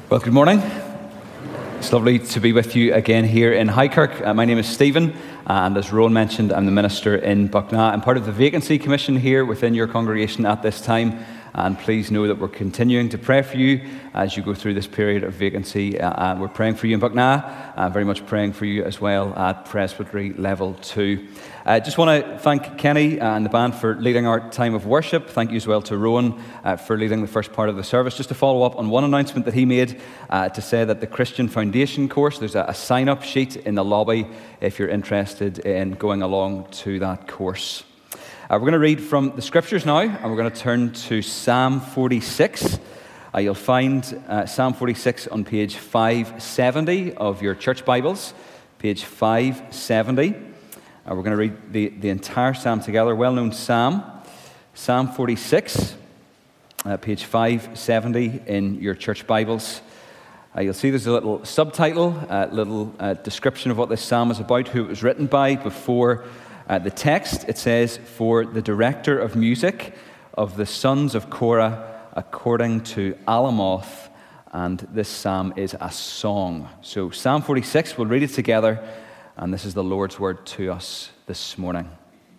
Well, good morning. It's lovely to be with you again here in Highkirk. My name is Stephen, and as Rowan mentioned, I'm the minister in Buckna. I'm part of the Vacancy Commission here within your congregation at this time, and please know that we're continuing to pray for you as you go through this period of vacancy. We're praying for you in Buckna, very much praying for you as well at Presbytery Level 2. I just want to thank Kenny and the band for leading our time of worship. Thank you as well to Rowan for leading the first part of the service. Just to follow up on one announcement that he made to say that the Christian Foundation course, there's a sign-up sheet in the lobby if you're interested in going along to that course. We're going to read from the Scriptures now, and we're going to turn to Psalm 46. You'll find Psalm 46 on page 570 of your church Bibles, page 570. We're going to read the entire psalm together, well-known psalm, Psalm 46, page 570 in your church Bibles. You'll see there's a little subtitle, a little description of what this psalm is about, who it was written by before the text. It says, "For the director of music of the sons of Korah, according to Alamoth," and this psalm is a song. So Psalm 46, we'll read it together. And this is the Lord's word to us this morning.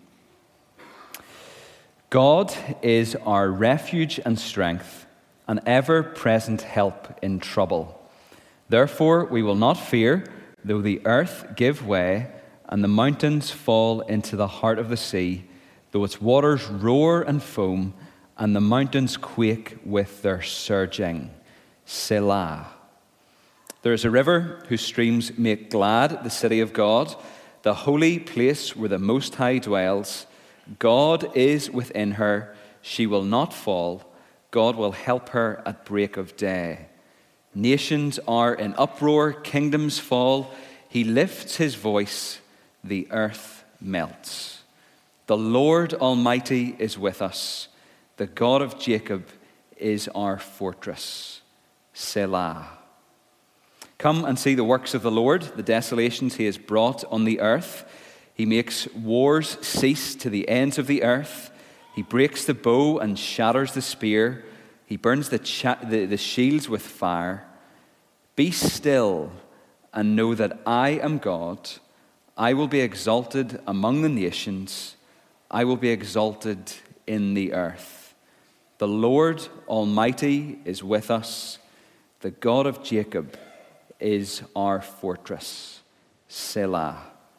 God is our refuge and strength, an ever-present help in trouble. Therefore we will not fear, though the earth give way, and the mountains fall into the heart of the sea, though its waters roar and foam, and the mountains quake with their surging. Selah. There is a river whose streams make glad the city of God, the holy place where the Most High dwells. God is within her. She will not fall. God will help her at break of day. Nations are in uproar. Kingdoms fall. He lifts his voice. The earth melts. The Lord Almighty is with us. The God of Jacob is our fortress. Selah. Come and see the works of the Lord, the desolations he has brought on the earth. He makes wars cease to the ends of the earth. He breaks the bow and shatters the spear. He burns the shields with fire. Be still and know that I am God. I will be exalted among the nations. I will be exalted in the earth. The Lord Almighty is with us. The God of Jacob is our fortress. Selah.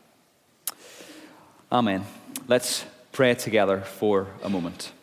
Amen. Let's pray together for a moment.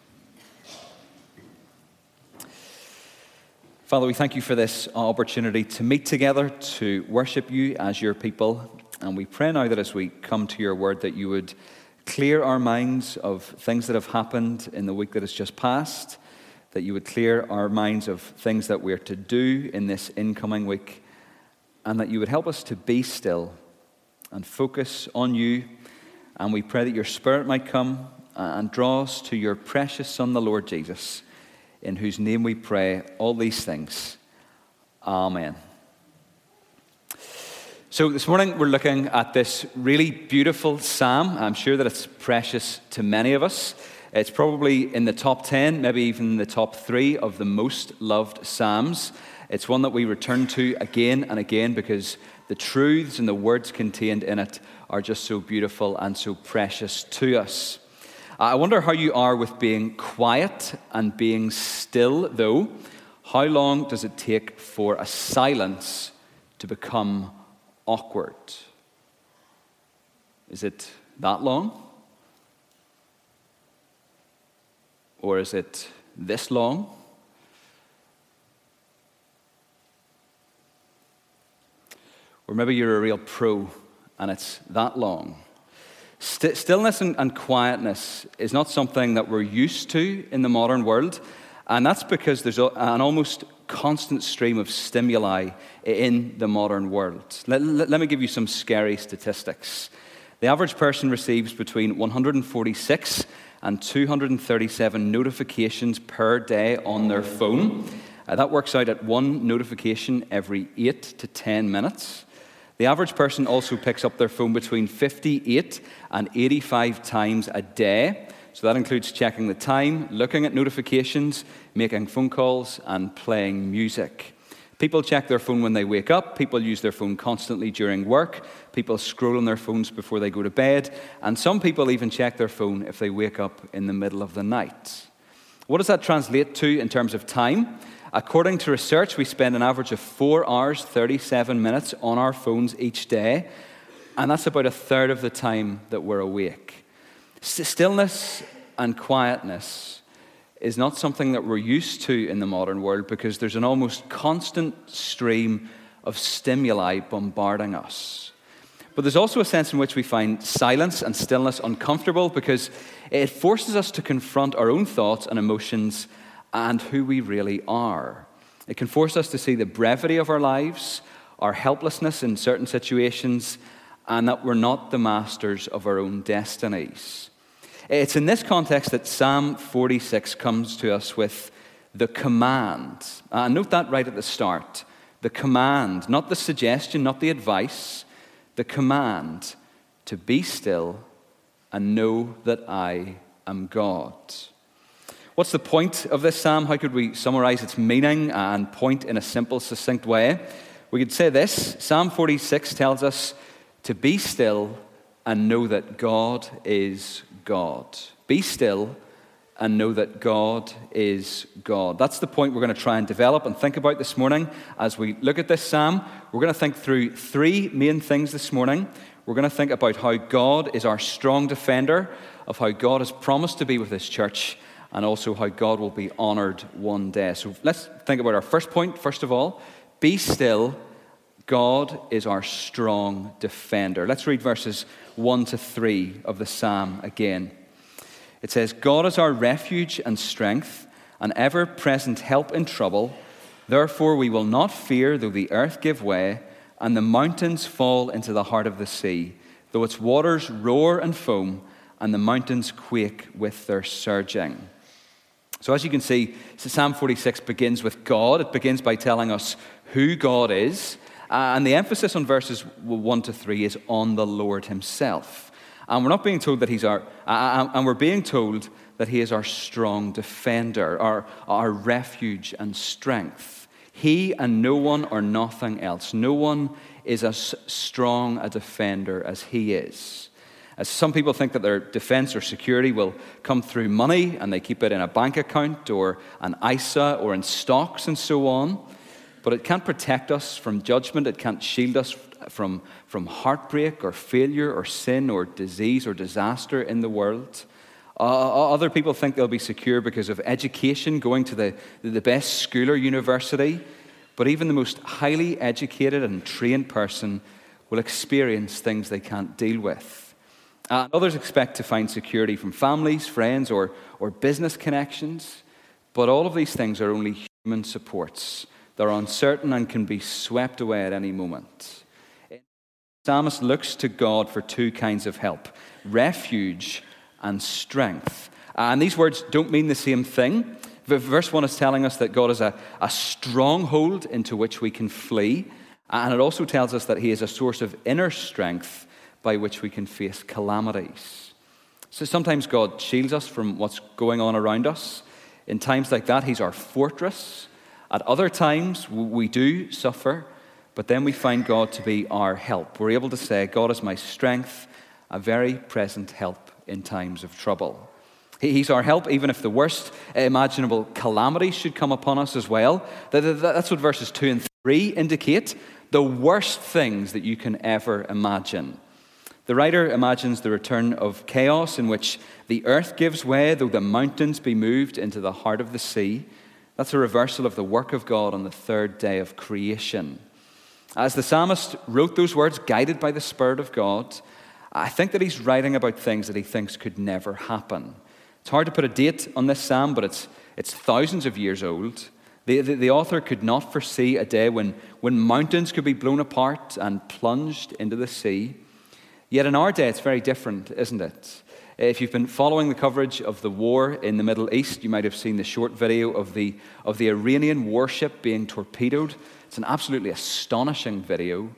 Father, we thank you for this opportunity to meet together, to worship you as your people. And we pray now that as we come to your word, that you would clear our minds of things that have happened in the week that has just passed, that you would clear our minds of things that we're to do in this incoming week, and that you would help us to be still and focus on you. And we pray that your Spirit might come and draw us to your precious Son, the Lord Jesus, in whose name we pray all these things. Amen. So this morning we're looking at this really beautiful psalm. I'm sure that it's precious to many of us. It's probably in the top 10, maybe even the top 3 of the most loved psalms. It's one that we return to again and again because the truths and the words contained in it are just so beautiful and so precious to us. I wonder how you are with being quiet and being still, though. How long does it take for a silence to become awkward? Is it that long? Or is it this long? Or maybe you're a real pro and it's that long. Stillness and quietness is not something that we're used to in the modern world, and that's because there's an almost constant stream of stimuli in the modern world. Let me give you some scary statistics. The average person receives between 146 and 237 notifications per day on their phone. That works out at one notification every 8 to 10 minutes. The average person also picks up their phone between 58 and 85 times a day. So that includes checking the time, looking at notifications, making phone calls, and playing music. People check their phone when they wake up. People use their phone constantly during work. People scroll on their phones before they go to bed. And some people even check their phone if they wake up in the middle of the night. What does that translate to in terms of time? According to research, we spend an average of 4 hours, 37 minutes on our phones each day. And that's about a third of the time that we're awake. Stillness and quietness is not something that we're used to in the modern world because there's an almost constant stream of stimuli bombarding us. But there's also a sense in which we find silence and stillness uncomfortable because it forces us to confront our own thoughts and emotions and who we really are. It can force us to see the brevity of our lives, our helplessness in certain situations, and that we're not the masters of our own destinies. It's in this context that Psalm 46 comes to us with the command. Note that right at the start. The command, not the suggestion, not the advice. The command to be still and know that I am God. What's the point of this psalm? How could we summarize its meaning and point in a simple, succinct way? We could say this. Psalm 46 tells us to be still and know that God is God. Be still and know that God is God. That's the point we're going to try and develop and think about this morning as we look at this psalm. We're going to think through 3 main things this morning. We're going to think about how God is our strong defender, of how God has promised to be with His church, and also how God will be honored one day. So let's think about our first point. First of all, be still. God is our strong defender. Let's read verses 1 to 3 of the psalm again. It says, God is our refuge and strength, an ever-present help in trouble. Therefore we will not fear though the earth give way, and the mountains fall into the heart of the sea, though its waters roar and foam, and the mountains quake with their surging. So as you can see, Psalm 46 begins with God. It begins by telling us who God is. And the emphasis on verses 1 to 3 is on the Lord Himself. And we're not being told that He's and we're being told that He is our strong defender, our refuge and strength. He and no one or nothing else. No one is as strong a defender as He is. As some people think that their defense or security will come through money and they keep it in a bank account or an ISA or in stocks and so on. But it can't protect us from judgment. It can't shield us from heartbreak or failure or sin or disease or disaster in the world. Other people think they'll be secure because of education, going to the best school or university. But even the most highly educated and trained person will experience things they can't deal with. Others expect to find security from families, friends, or business connections. But all of these things are only human supports. They're uncertain and can be swept away at any moment. The psalmist looks to God for 2 kinds of help, refuge and strength. And these words don't mean the same thing. Verse 1 is telling us that God is a stronghold into which we can flee. And it also tells us that He is a source of inner strength by which we can face calamities. So sometimes God shields us from what's going on around us. In times like that, He's our fortress. At other times, we do suffer, but then we find God to be our help. We're able to say, God is my strength, a very present help in times of trouble. He's our help even if the worst imaginable calamity should come upon us as well. That's what verses 2 and 3 indicate, the worst things that you can ever imagine. The writer imagines the return of chaos in which the earth gives way, though the mountains be moved into the heart of the sea. That's a reversal of the work of God on the 3rd day of creation. As the psalmist wrote those words, guided by the Spirit of God, I think that he's writing about things that he thinks could never happen. It's hard to put a date on this psalm, but it's thousands of years old. The author could not foresee a day when mountains could be blown apart and plunged into the sea. Yet in our day, it's very different, isn't it? If you've been following the coverage of the war in the Middle East, you might have seen the short video of the Iranian warship being torpedoed. It's an absolutely astonishing video.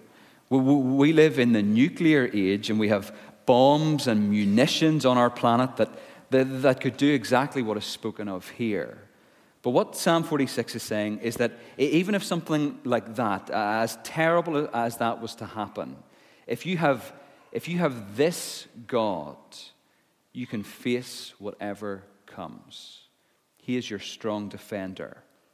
We live in the nuclear age, and we have bombs and munitions on our planet that could do exactly what is spoken of here. But what Psalm 46 is saying is that even if something like that, as terrible as that was to happen, if you have this God, you can face whatever comes. He is your strong defender.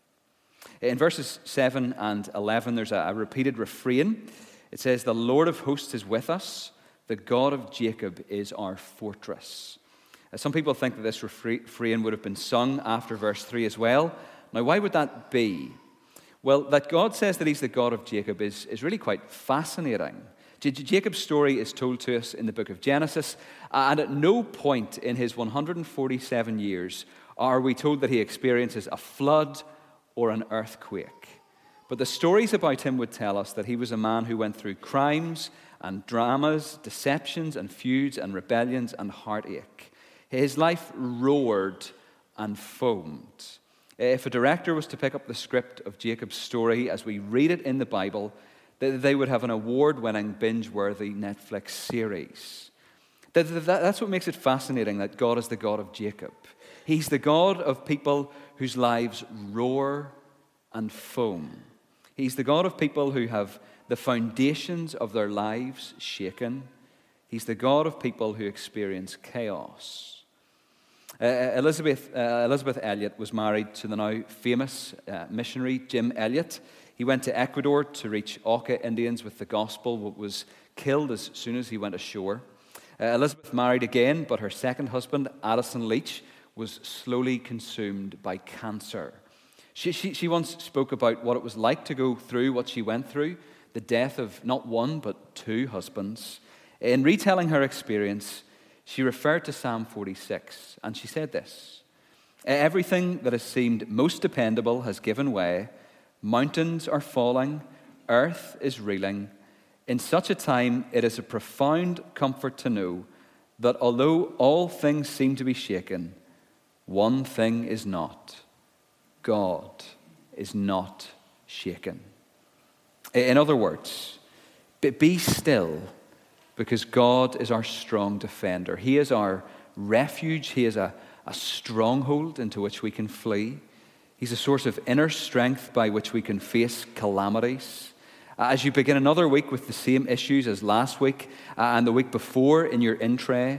In verses 7 and 11, there's a repeated refrain. It says, "The Lord of hosts is with us. The God of Jacob is our fortress." Some people think that this refrain would have been sung after verse 3 as well. Now, why would that be? Well, that God says that he's the God of Jacob is really quite fascinating. Jacob's story is told to us in the book of Genesis, and at no point in his 147 years are we told that he experiences a flood or an earthquake. But the stories about him would tell us that he was a man who went through crimes and dramas, deceptions and feuds and rebellions and heartache. His life roared and foamed. If a director was to pick up the script of Jacob's story as we read it in the Bible, they would have an award-winning, binge-worthy Netflix series. That's what makes it fascinating, that God is the God of Jacob. He's the God of people whose lives roar and foam. He's the God of people who have the foundations of their lives shaken. He's the God of people who experience chaos. Elizabeth Elliot was married to the now famous missionary Jim Elliot. He went to Ecuador to reach Auca Indians with the gospel, but was killed as soon as he went ashore. Elizabeth married again, but her second husband, Addison Leach, was slowly consumed by cancer. She once spoke about what it was like to go through what she went through, the death of not one but two husbands. In retelling her experience, she referred to Psalm 46, and she said this: "Everything that has seemed most dependable has given way. Mountains are falling, earth is reeling. In such a time, it is a profound comfort to know that although all things seem to be shaken, one thing is not. God is not shaken." In other words, be still, because God is our strong defender. He is our refuge. He is a stronghold into which we can flee. He's a source of inner strength by which we can face calamities. As you begin another week with the same issues as last week and the week before in your in-tray,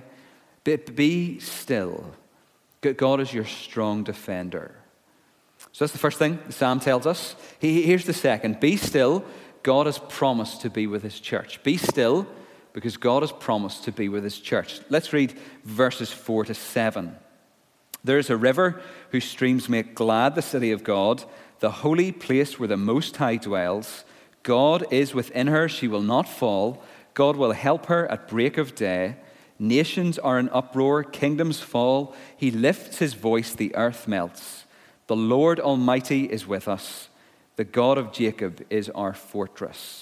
be still. God is your strong defender. So that's the first thing the psalm tells us. Here's the second. Be still. God has promised to be with his church. Be still, because God has promised to be with his church. Let's read verses 4 to 7. "There is a river whose streams make glad the city of God, the holy place where the Most High dwells. God is within her, she will not fall. God will help her at break of day. Nations are in uproar, kingdoms fall. He lifts his voice, the earth melts. The Lord Almighty is with us. The God of Jacob is our fortress."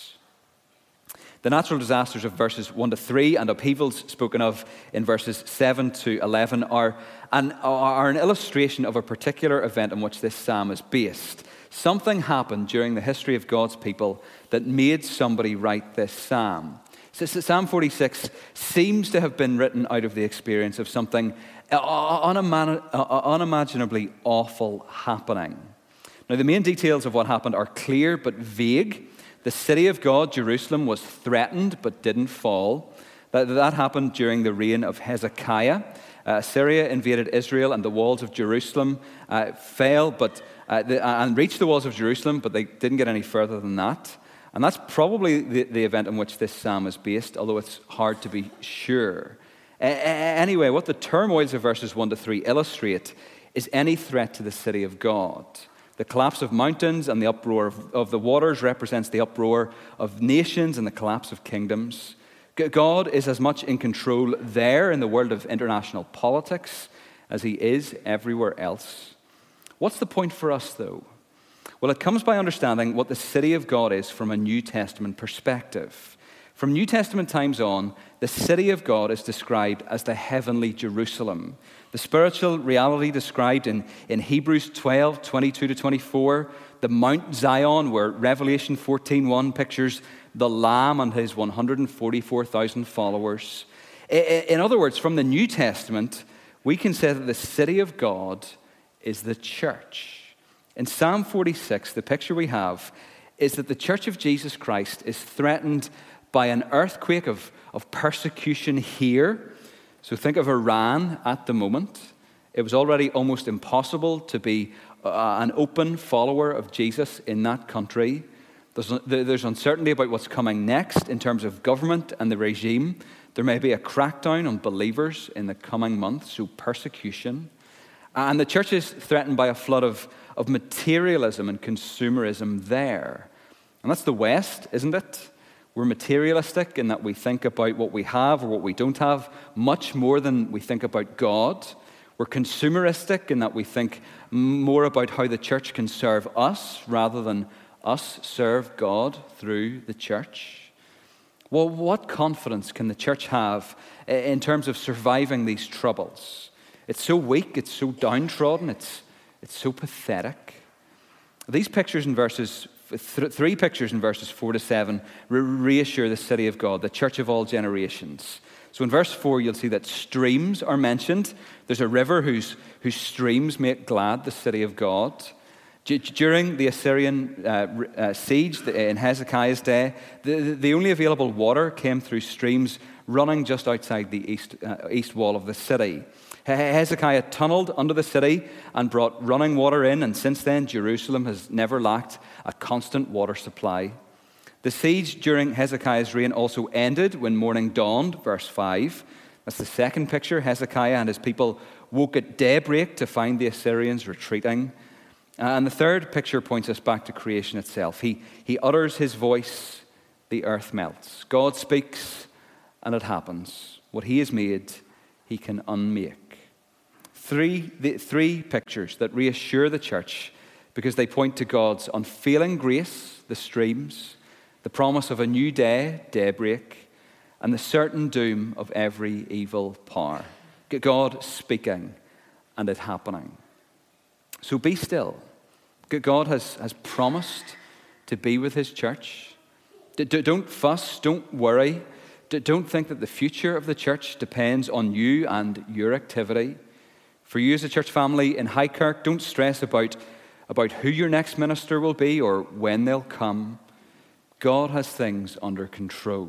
The natural disasters of verses 1 to 3 and upheavals spoken of in verses 7 to 11 are an illustration of a particular event on which this psalm is based. Something happened during the history of God's people that made somebody write this psalm. So Psalm 46 seems to have been written out of the experience of something unimaginably awful happening. Now, the main details of what happened are clear but vague. The city of God, Jerusalem, was threatened but didn't fall. That happened during the reign of Hezekiah. Syria invaded Israel, and the walls of Jerusalem fell, and reached the walls of Jerusalem, but they didn't get any further than that. And that's probably the event on which this psalm is based, although it's hard to be sure. Anyway, what the turmoils of verses 1 to 3 illustrate is any threat to the city of God. The collapse of mountains and the uproar of the waters represents the uproar of nations and the collapse of kingdoms. God is as much in control there in the world of international politics as he is everywhere else. What's the point for us, though? Well, it comes by understanding what the city of God is from a New Testament perspective. From New Testament times on, the city of God is described as the heavenly Jerusalem. The spiritual reality described in Hebrews 12, 22 to 24, the Mount Zion, where Revelation 14:1 pictures the Lamb and his 144,000 followers. In other words, from the New Testament, we can say that the city of God is the church. In Psalm 46, the picture we have is that the Church of Jesus Christ is threatened by an earthquake of persecution here. So think of Iran at the moment. It was already almost impossible to be an open follower of Jesus in that country. There's uncertainty about what's coming next in terms of government and the regime. There may be a crackdown on believers in the coming months, so persecution. And the church is threatened by a flood of materialism and consumerism there. And that's the West, isn't it? We're materialistic in that we think about what we have or what we don't have much more than we think about God. We're consumeristic in that we think more about how the church can serve us rather than us serve God through the church. Well, what confidence can the church have in terms of surviving these troubles? It's so weak, it's so downtrodden, it's so pathetic. These pictures in verses, three pictures in verses 4 to 7 reassure the city of God, the church of all generations. So in verse 4, you'll see that streams are mentioned. There's a river whose streams make glad the city of God. During the Assyrian siege in Hezekiah's day, the only available water came through streams running just outside the east wall of the city. Hezekiah tunneled under the city and brought running water in, and since then Jerusalem has never lacked a constant water supply. The siege during Hezekiah's reign also ended when morning dawned, verse 5. That's the second picture. Hezekiah and his people woke at daybreak to find the Assyrians retreating. And the third picture points us back to creation itself. He utters his voice, the earth melts. God speaks, and it happens. What he has made, he can unmake. Three pictures that reassure the church because they point to God's unfailing grace, the streams, the promise of a new day, daybreak, and the certain doom of every evil power. God speaking and it happening. So be still. God has promised to be with his church. Don't fuss, don't worry. Don't think that the future of the church depends on you and your activity. For you as a church family in Highkirk, don't stress about who your next minister will be or when they'll come. God has things under control.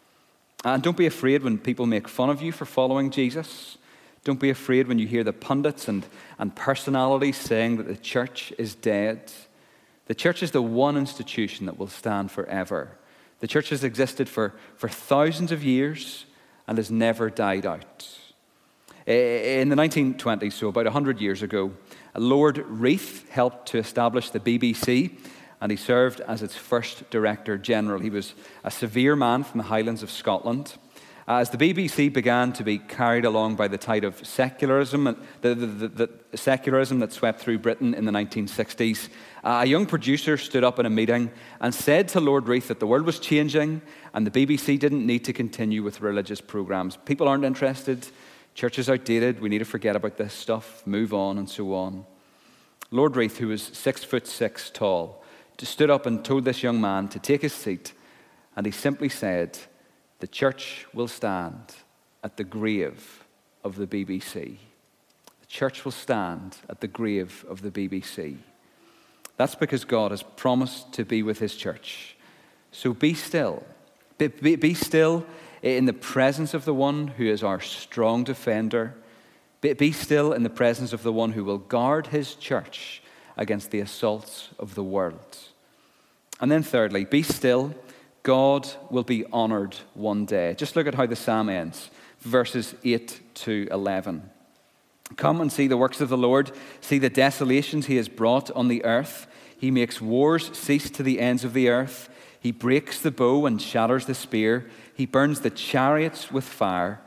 And don't be afraid when people make fun of you for following Jesus. Don't be afraid when you hear the pundits and personalities saying that the church is dead. The church is the one institution that will stand forever. The church has existed for thousands of years and has never died out. In the 1920s, so about 100 years ago, Lord Reith helped to establish the BBC, and he served as its first Director General. He was a severe man from the Highlands of Scotland. As the BBC began to be carried along by the tide of secularism, the secularism that swept through Britain in the 1960s, a young producer stood up in a meeting and said to Lord Reith that the world was changing and the BBC didn't need to continue with religious programs. People aren't interested. Church is outdated. We need to forget about this stuff, move on, and so on. Lord Reith, who was 6'6" tall, stood up and told this young man to take his seat, and he simply said, "The church will stand at the grave of the BBC." The church will stand at the grave of the BBC. That's because God has promised to be with his church. So be still. Be still in the presence of the one who is our strong defender. Be still in the presence of the one who will guard his church against the assaults of the world. And then thirdly, be still. God will be honored one day. Just look at how the psalm ends, verses 8 to 11. Come and see the works of the Lord. See the desolations he has brought on the earth. He makes wars cease to the ends of the earth. He breaks the bow and shatters the spear. He burns the chariots with fire.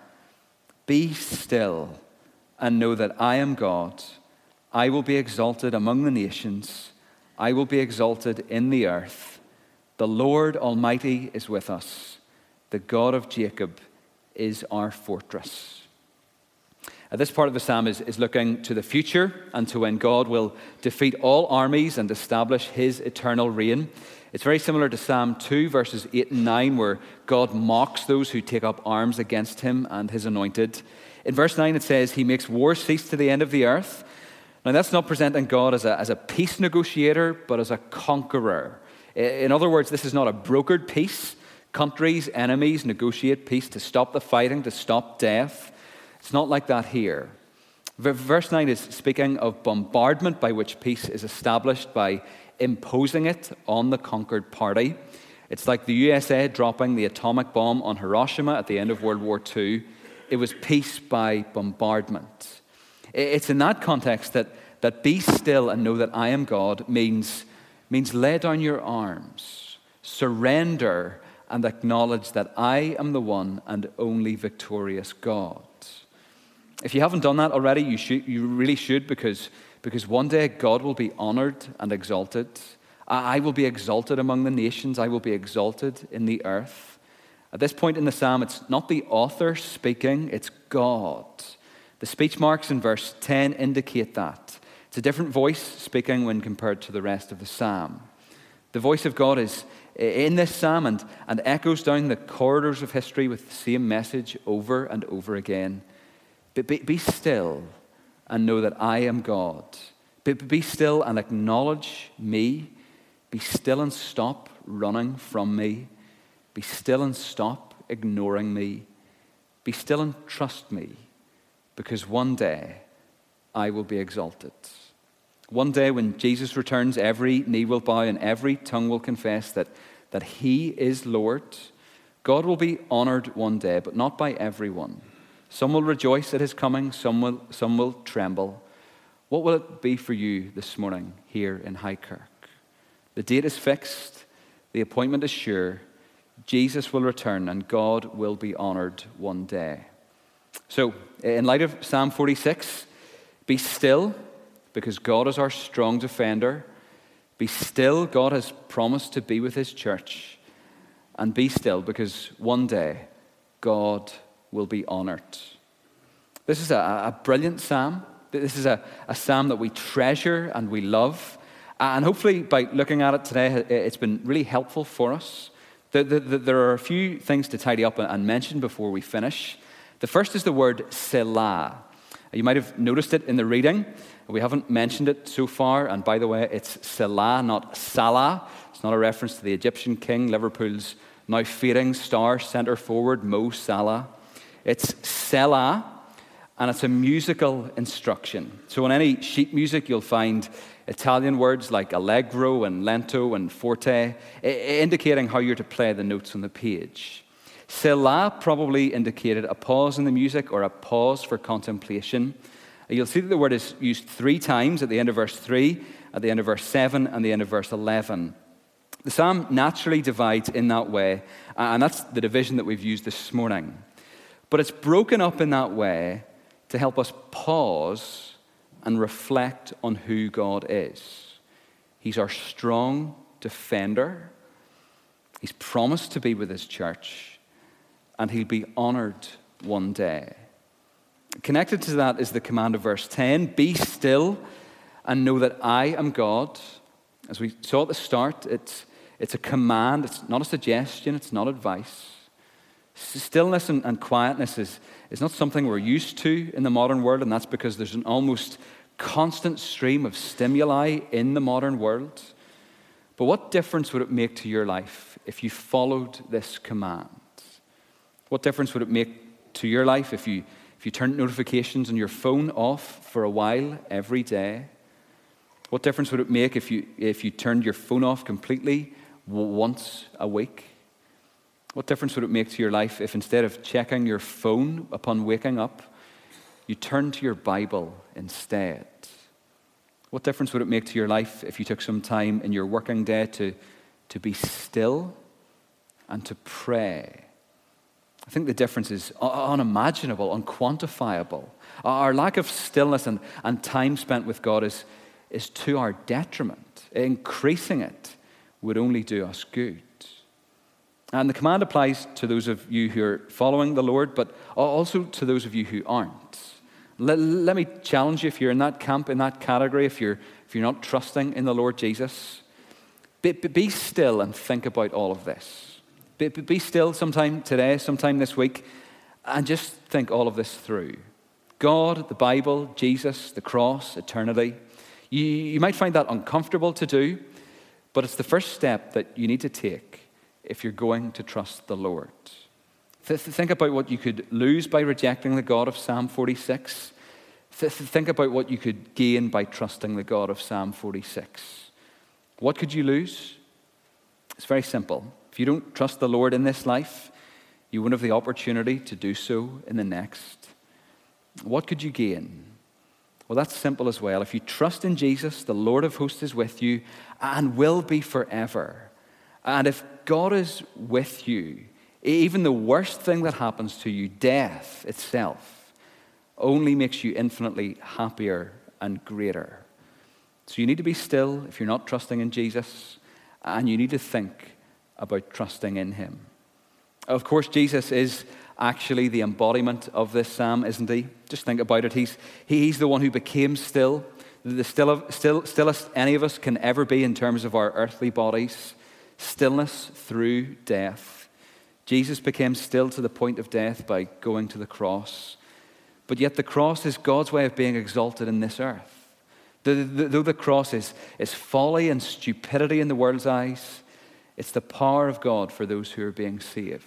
Be still and know that I am God. I will be exalted among the nations. I will be exalted in the earth. The Lord Almighty is with us. The God of Jacob is our fortress. This part of the psalm is looking to the future and to when God will defeat all armies and establish his eternal reign. It's very similar to Psalm 2, verses 8 and 9, where God mocks those who take up arms against him and his anointed. In verse 9 it says, he makes war cease to the end of the earth. Now, that's not presenting God as a peace negotiator, but as a conqueror. In other words, this is not a brokered peace. Countries, enemies negotiate peace to stop the fighting, to stop death. It's not like that here. Verse 9 is speaking of bombardment by which peace is established by imposing it on the conquered party. It's like the USA dropping the atomic bomb on Hiroshima at the end of World War II. It was peace by bombardment. It's in that context that be still and know that I am God means lay down your arms, surrender, and acknowledge that I am the one and only victorious God. If you haven't done that already, you really should, because one day God will be honored and exalted. I will be exalted among the nations. I will be exalted in the earth. At this point in the psalm, it's not the author speaking, it's God. The speech marks in verse 10 indicate that. It's a different voice speaking when compared to the rest of the psalm. The voice of God is in this psalm and echoes down the corridors of history with the same message over and over again. Be still and know that I am God. Be still and acknowledge me. Be still and stop running from me. Be still and stop ignoring me. Be still and trust me, because one day I will be exalted. One day when Jesus returns, every knee will bow and every tongue will confess that he is Lord. God will be honored one day, but not by everyone. Some will rejoice at his coming, some will tremble. What will it be for you this morning here in Highkirk? The date is fixed, the appointment is sure. Jesus will return and God will be honored one day. So, in light of Psalm 46, be still, because God is our strong defender. Be still, God has promised to be with his church. And be still, because one day God will be honored. This is a brilliant psalm. This is a psalm that we treasure and we love. And hopefully by looking at it today, it's been really helpful for us. There are a few things to tidy up and mention before we finish. The first is the word Selah. You might have noticed it in the reading. We haven't mentioned it so far. And by the way, it's Selah, not Salah. It's not a reference to the Egyptian king, Liverpool's now fading star centre forward, Mo Salah. It's Selah, and it's a musical instruction. So in any sheet music, you'll find Italian words like allegro and lento and forte, indicating how you're to play the notes on the page. Selah probably indicated a pause in the music or a pause for contemplation. You'll see that the word is used 3 times at the end of verse 3, at the end of verse 7, and the end of verse 11. The psalm naturally divides in that way, and that's the division that we've used this morning. But it's broken up in that way to help us pause and reflect on who God is. He's our strong defender. He's promised to be with his church, and he'll be honored one day. Connected to that is the command of verse 10, be still and know that I am God. As we saw at the start, it's a command, it's not a suggestion, it's not advice. Stillness and quietness is not something we're used to in the modern world, and that's because there's an almost constant stream of stimuli in the modern world. But what difference would it make to your life if you followed this command? What difference would it make to your life if you turned notifications on your phone off for a while every day? What difference would it make if you turned your phone off completely once a week? What difference would it make to your life if instead of checking your phone upon waking up, you turned to your Bible instead? What difference would it make to your life if you took some time in your working day to be still and to pray? I think the difference is unimaginable, unquantifiable. Our lack of stillness and time spent with God is to our detriment. Increasing it would only do us good. And the command applies to those of you who are following the Lord, but also to those of you who aren't. Let me challenge you, if you're in that camp, in that category, if you're not trusting in the Lord Jesus, be still and think about all of this. Be still sometime today, sometime this week, and just think all of this through. God, the Bible, Jesus, the cross, eternity. You might find that uncomfortable to do, but it's the first step that you need to take if you're going to trust the Lord. Think about what you could lose by rejecting the God of Psalm 46. Think about what you could gain by trusting the God of Psalm 46. What could you lose? It's very simple. If you don't trust the Lord in this life, you won't have the opportunity to do so in the next. What could you gain? Well, that's simple as well. If you trust in Jesus, the Lord of hosts is with you and will be forever. And if God is with you, even the worst thing that happens to you, death itself, only makes you infinitely happier and greater. So you need to be still if you're not trusting in Jesus, and you need to think about trusting in him. Of course, Jesus is actually the embodiment of this psalm, isn't he? Just think about it. He's the one who became still, the stillest any of us can ever be in terms of our earthly bodies. Stillness through death. Jesus became still to the point of death by going to the cross. But yet the cross is God's way of being exalted in this earth. Though the cross is folly and stupidity in the world's eyes, it's the power of God for those who are being saved.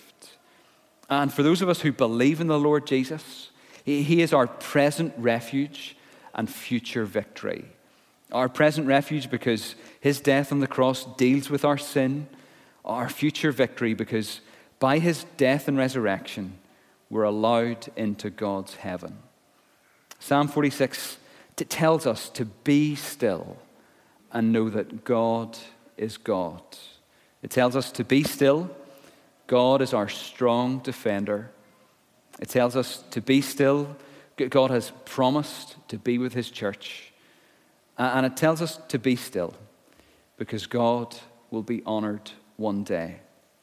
And for those of us who believe in the Lord Jesus, he is our present refuge and future victory. Our present refuge because his death on the cross deals with our sin. Our future victory because by his death and resurrection, we're allowed into God's heaven. Psalm 46 tells us to be still and know that God is God. It tells us to be still. God is our strong defender. It tells us to be still. God has promised to be with his church. And it tells us to be still because God will be honored one day.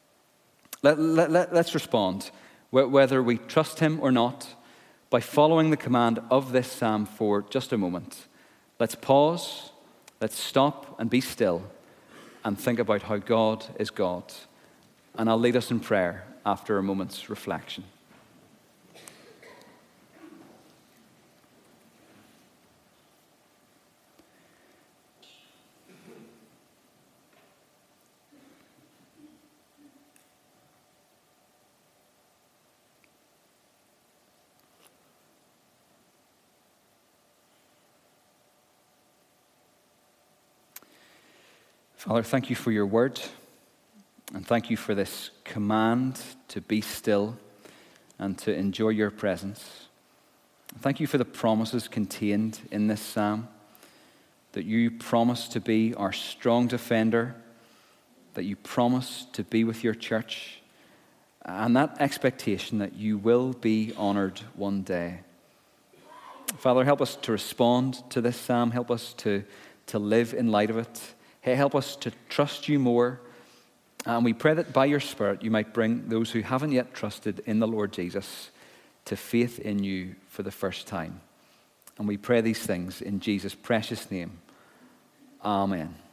Let's respond, whether we trust him or not, by following the command of this psalm for just a moment. Let's pause, let's stop and be still and think about how God is God. And I'll lead us in prayer after a moment's reflection. Father, thank you for your word, and thank you for this command to be still and to enjoy your presence. Thank you for the promises contained in this psalm, that you promise to be our strong defender, that you promise to be with your church, and that expectation that you will be honored one day. Father, help us to respond to this psalm. Help us to live in light of it. Help us to trust you more. And we pray that by your Spirit you might bring those who haven't yet trusted in the Lord Jesus to faith in you for the first time. And we pray these things in Jesus' precious name. Amen.